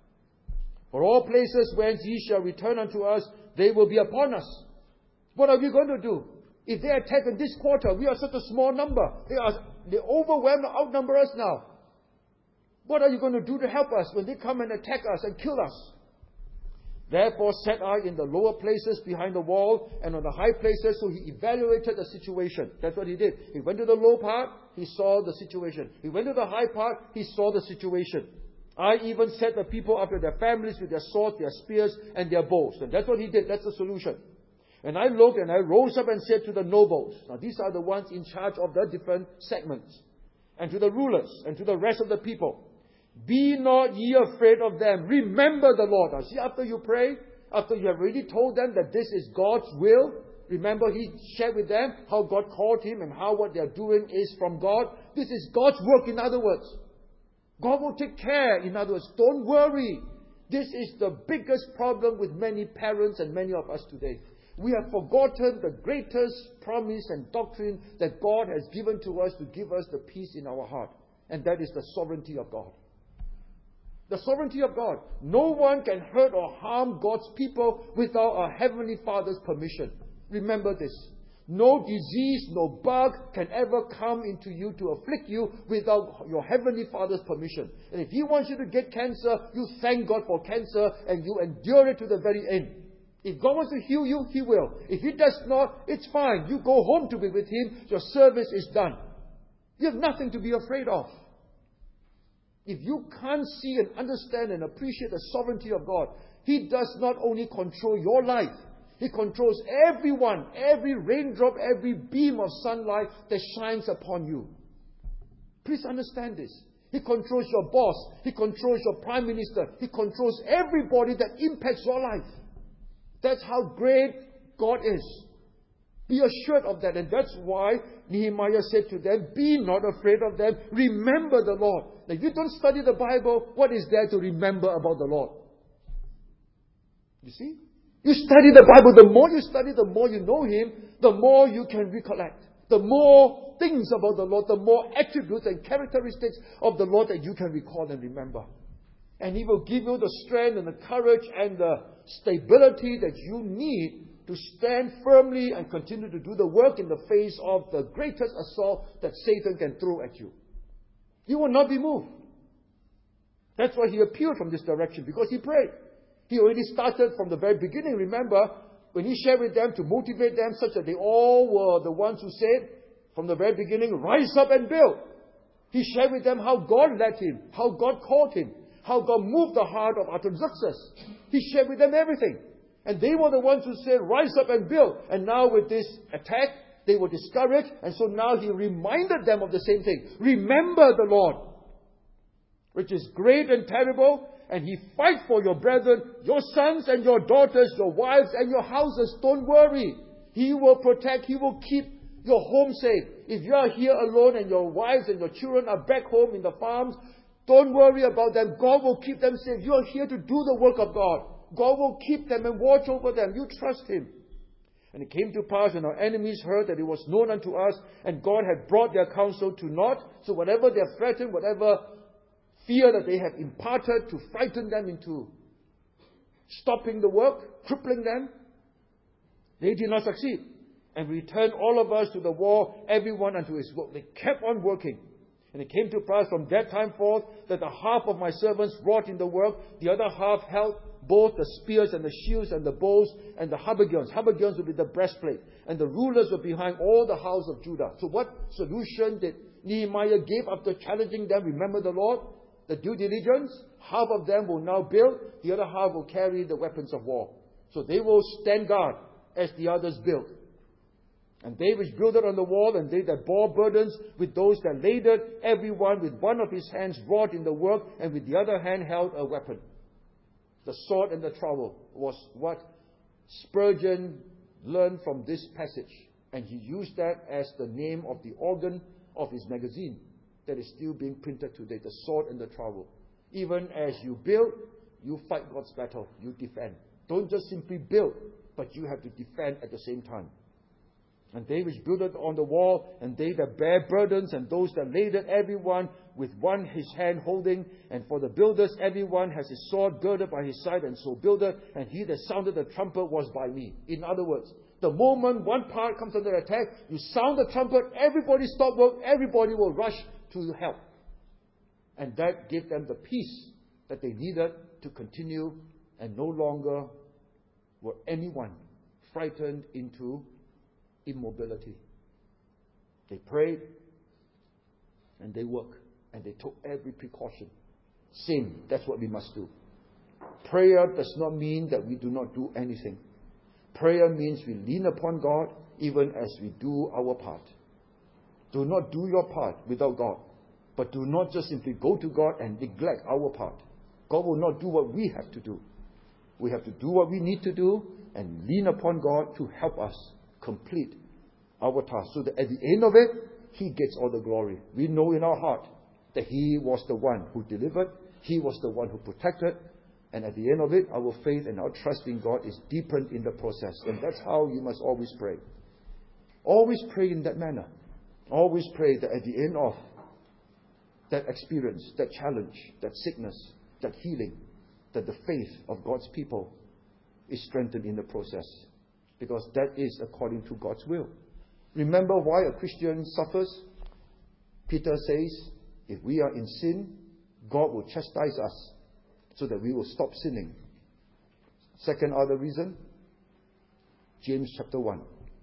For all places whence ye shall return unto us, they will be upon us." What are we going to do? If they attack in this quarter, we are such a small number. They overwhelm, outnumber us now. What are you going to do to help us when they come and attack us and kill us? Therefore sat I in the lower places behind the wall and on the high places. So he evaluated the situation. That's what he did. He went to the low part, he saw the situation. He went to the high part, he saw the situation. I even set the people after their families with their swords, their spears, and their bows. And that's what he did. That's the solution. And I looked and I rose up and said to the nobles. Now these are the ones in charge of the different segments. And to the rulers and to the rest of the people. Be not ye afraid of them. Remember the Lord. Now see, after you pray, after you have already told them that this is God's will, remember he shared with them how God called him and how what they are doing is from God. This is God's work, in other words. God will take care, in other words. Don't worry. This is the biggest problem with many parents and many of us today. We have forgotten the greatest promise and doctrine that God has given to us to give us the peace in our heart. And that is the sovereignty of God. The sovereignty of God. No one can hurt or harm God's people without our Heavenly Father's permission. Remember this. No disease, no bug can ever come into you to afflict you without your Heavenly Father's permission. And if He wants you to get cancer, you thank God for cancer and you endure it to the very end. If God wants to heal you, He will. If He does not, it's fine. You go home to be with Him. Your service is done. You have nothing to be afraid of. If you can't see and understand and appreciate the sovereignty of God, He does not only control your life, He controls everyone, every raindrop, every beam of sunlight that shines upon you. Please understand this. He controls your boss. He controls your prime minister. He controls everybody that impacts your life. That's how great God is. Be assured of that. And that's why Nehemiah said to them, be not afraid of them. Remember the Lord. Now, if you don't study the Bible, what is there to remember about the Lord? You see? You study the Bible. The more you study, the more you know Him, the more you can recollect. The more things about the Lord, the more attributes and characteristics of the Lord that you can recall and remember. And He will give you the strength and the courage and the stability that you need to stand firmly and continue to do the work in the face of the greatest assault that Satan can throw at you. You will not be moved. That's why he appealed from this direction, because he prayed. He already started from the very beginning. Remember, when he shared with them to motivate them such that they all were the ones who said, from the very beginning, rise up and build. He shared with them how God led him, how God called him, how God moved the heart of Artaxerxes. He shared with them everything. And they were the ones who said, rise up and build. And now with this attack, they were discouraged. And so now he reminded them of the same thing. Remember the Lord, which is great and terrible. And He fight for your brethren, your sons and your daughters, your wives and your houses. Don't worry. He will protect. He will keep your home safe. If you are here alone and your wives and your children are back home in the farms, don't worry about them. God will keep them safe. You are here to do the work of God. God will keep them and watch over them. You trust Him. And it came to pass when our enemies heard that it was known unto us, and God had brought their counsel to naught. So whatever they have threatened, whatever fear that they have imparted to frighten them into stopping the work, crippling them, they did not succeed. And returned all of us to the war, everyone unto his work. They kept on working. And it came to pass from that time forth that the half of my servants wrought in the work, the other half held both the spears and the shields and the bows and the habergeons. Habergeons would be the breastplate. And the rulers were behind all the house of Judah. So what solution did Nehemiah give after challenging them? Remember the Lord? the due diligence, half of them will now build, the other half will carry the weapons of war. So they will stand guard as the others build. And they which builded on the wall, and they that bore burdens with those that labored, everyone with one of his hands wrought in the work, and with the other hand held a weapon. The sword and the trowel was what Spurgeon learned from this passage. And he used that as the name of the organ of his magazine that is still being printed today, the sword and the trowel. Even as you build, you fight God's battle, you defend. Don't just simply build, but you have to defend at the same time. And they which builded on the wall, and they that bear burdens, and those that labored, everyone with one his hand holding. And for the builders, everyone has his sword girded by his side, and so builded. And he that sounded the trumpet was by me. In other words, the moment one part comes under attack, you sound the trumpet, everybody stop work, everybody will rush to help. And that gave them the peace that they needed to continue, and no longer were anyone frightened into immobility. They prayed and they worked and they took every precaution. Same, that's what we must do. Prayer does not mean that we do not do anything. Prayer means we lean upon God even as we do our part. Do not do your part without God, but do not just simply go to God and neglect our part. God will not do what we have to do. We have to do what we need to do and lean upon God to help us complete our task, so that at the end of it, He gets all the glory. We know in our heart that He was the one who delivered, He was the one who protected, and at the end of it, our faith and our trust in God is deepened in the process. And that's how you must always pray. Always pray in that manner. Always pray that at the end of that experience, that challenge, that sickness, that healing, that the faith of God's people is strengthened in the process. Because that is according to God's will. Remember why a Christian suffers? Peter says, if we are in sin, God will chastise us so that we will stop sinning. Second other reason, James chapter 1.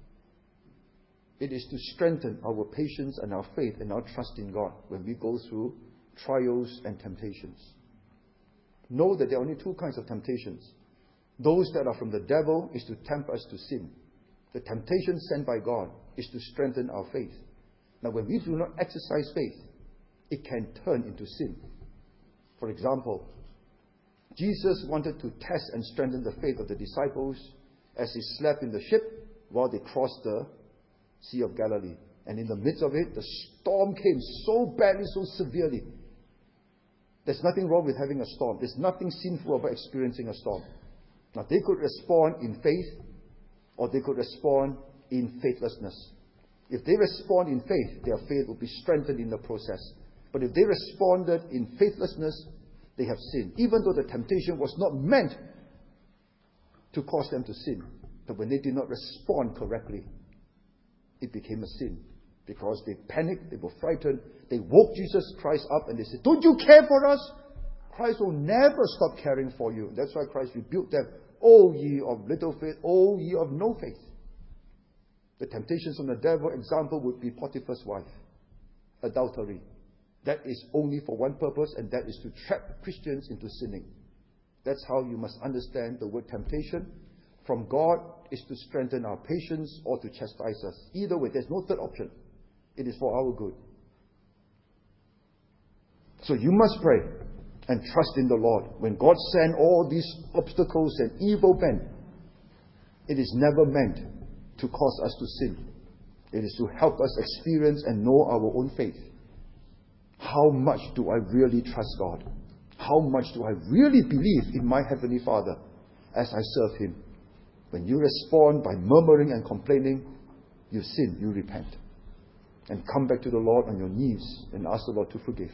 It is to strengthen our patience and our faith and our trust in God when we go through trials and temptations. Know that there are only two kinds of temptations. Those that are from the devil is to tempt us to sin. The temptation sent by God is to strengthen our faith. Now, when we do not exercise faith, it can turn into sin. For example, Jesus wanted to test and strengthen the faith of the disciples as he slept in the ship while they crossed the Sea of Galilee. And in the midst of it, the storm came so badly, so severely. There's nothing wrong with having a storm. There's nothing sinful about experiencing a storm. Now, they could respond in faith, or they could respond in faithlessness. If they respond in faith, their faith will be strengthened in the process. But if they responded in faithlessness, they have sinned. Even though the temptation was not meant to cause them to sin. But when they did not respond correctly, it became a sin. Because they panicked, they were frightened, they woke Jesus Christ up and they said, "Don't you care for us?" Christ will never stop caring for you. That's why Christ rebuked them. "O ye of little faith, O ye of no faith." The temptations from the devil, example, would be Potiphar's wife. Adultery. That is only for one purpose, and that is to trap Christians into sinning. That's how you must understand the word temptation. From God is to strengthen our patience or to chastise us. Either way, there's no third option. It is for our good. So you must pray and trust in the Lord. When God sends all these obstacles and evil men, it is never meant to cause us to sin. It is to help us experience and know our own faith. How much do I really trust God? How much do I really believe in my Heavenly Father as I serve Him? When you respond by murmuring and complaining, you sin, you repent. And come back to the Lord on your knees and ask the Lord to forgive.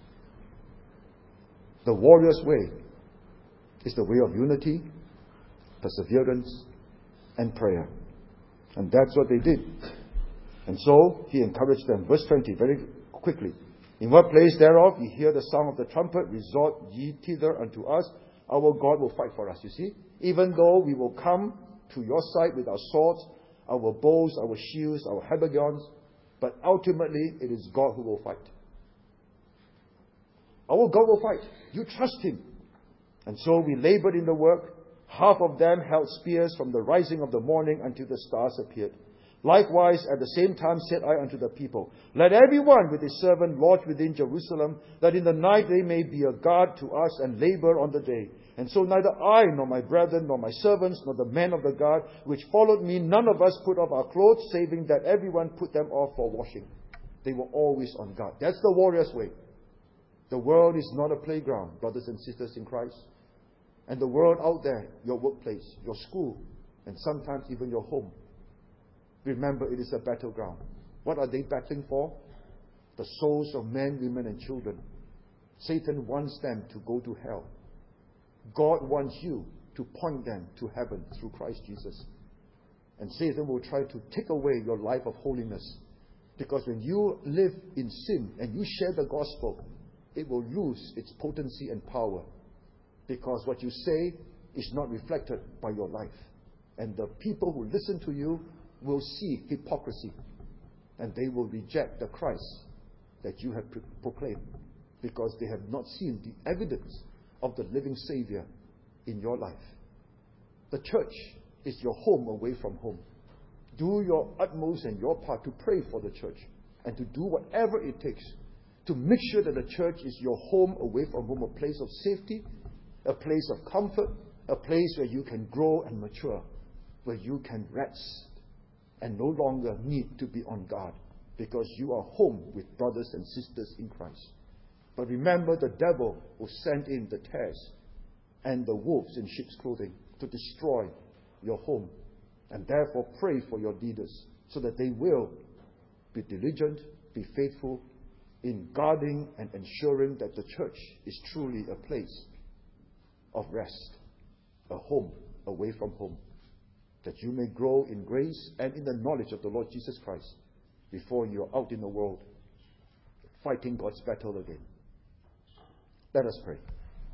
The warrior's way is the way of unity, perseverance, and prayer. And that's what they did. And so, He encouraged them. Verse 20, very quickly. "In what place thereof ye hear the sound of the trumpet, resort ye thither unto us. Our God will fight for us." You see? Even though we will come to your side with our swords, our bows, our shields, our habergeons, but ultimately it is God who will fight. Our God will fight. You trust Him. And so we labored in the work. Half of them held spears from the rising of the morning until the stars appeared. Likewise, at the same time said I unto the people, let everyone with his servant lodge within Jerusalem, that in the night they may be a guard to us and labor on the day. And so neither I, nor my brethren, nor my servants, nor the men of the guard which followed me, none of us put off our clothes, saving that everyone put them off for washing. They were always on guard. That's the warrior's way. The world is not a playground, brothers and sisters in Christ. And the world out there, your workplace, your school, and sometimes even your home, remember, it is a battleground. What are they battling for? The souls of men, women, and children. Satan wants them to go to hell. God wants you to point them to heaven through Christ Jesus. And Satan will try to take away your life of holiness. Because when you live in sin and you share the gospel, it will lose its potency and power. Because what you say is not reflected by your life. And the people who listen to you will see hypocrisy, and they will reject the Christ that you have proclaimed, because they have not seen the evidence of the living Savior in your life. The church is your home away from home. Do your utmost and your part to pray for the church, and to do whatever it takes to make sure that the church is your home away from home, a place of safety, a place of comfort, a place where you can grow and mature, where you can rest and no longer need to be on guard, because you are home with brothers and sisters in Christ. But remember, the devil will send in the tares and the wolves in sheep's clothing to destroy your home. And therefore pray for your leaders, so that they will be diligent, be faithful in guarding and ensuring that the church is truly a place of rest, a home away from home, that you may grow in grace and in the knowledge of the Lord Jesus Christ before you are out in the world fighting God's battle again. Let us pray.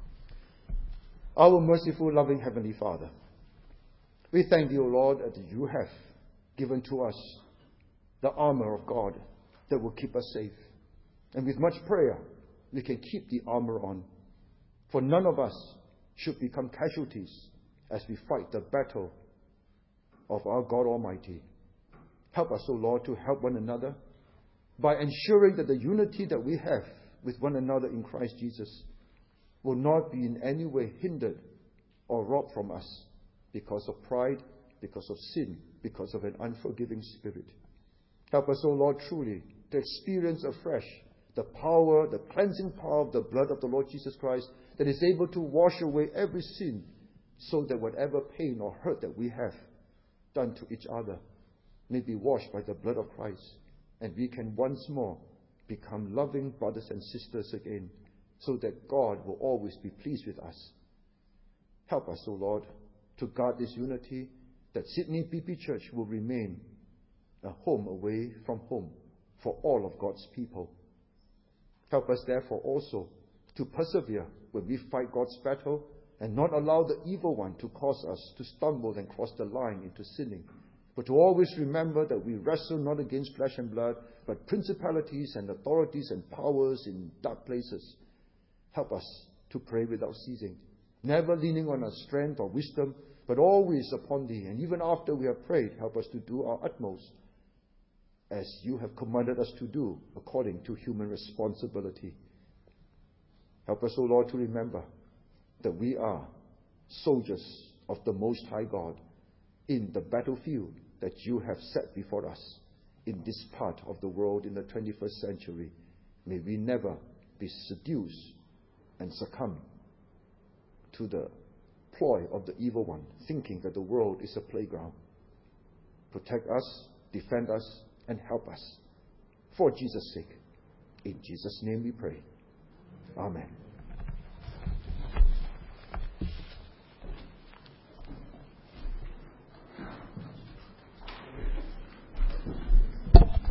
Our merciful, loving Heavenly Father, we thank you, O Lord, that you have given to us the armor of God that will keep us safe. And with much prayer, we can keep the armor on. For none of us should become casualties as we fight the battle of our God Almighty. Help us, O Lord, to help one another by ensuring that the unity that we have with one another in Christ Jesus will not be in any way hindered or robbed from us because of pride, because of sin, because of an unforgiving spirit. Help us, O Lord, truly to experience afresh the power, the cleansing power of the blood of the Lord Jesus Christ that is able to wash away every sin, so that whatever pain or hurt that we have done to each other may be washed by the blood of Christ, and we can once more become loving brothers and sisters again, so that God will always be pleased with us. Help us, O Lord, to guard this unity, that Sydney BP Church will remain a home away from home for all of God's people. Help us, therefore, also to persevere when we fight God's battle, and not allow the evil one to cause us to stumble and cross the line into sinning, but to always remember that we wrestle not against flesh and blood, but principalities and authorities and powers in dark places. Help us to pray without ceasing, never leaning on our strength or wisdom, but always upon Thee. And even after we have prayed, help us to do our utmost as You have commanded us to do, according to human responsibility. Help us, O Lord, to remember that we are soldiers of the Most High God in the battlefield that You have set before us in this part of the world in the 21st century. May we never be seduced and succumb to the ploy of the evil one, thinking that the world is a playground. Protect us, defend us, and help us. For Jesus' sake. In Jesus' name we pray. Amen.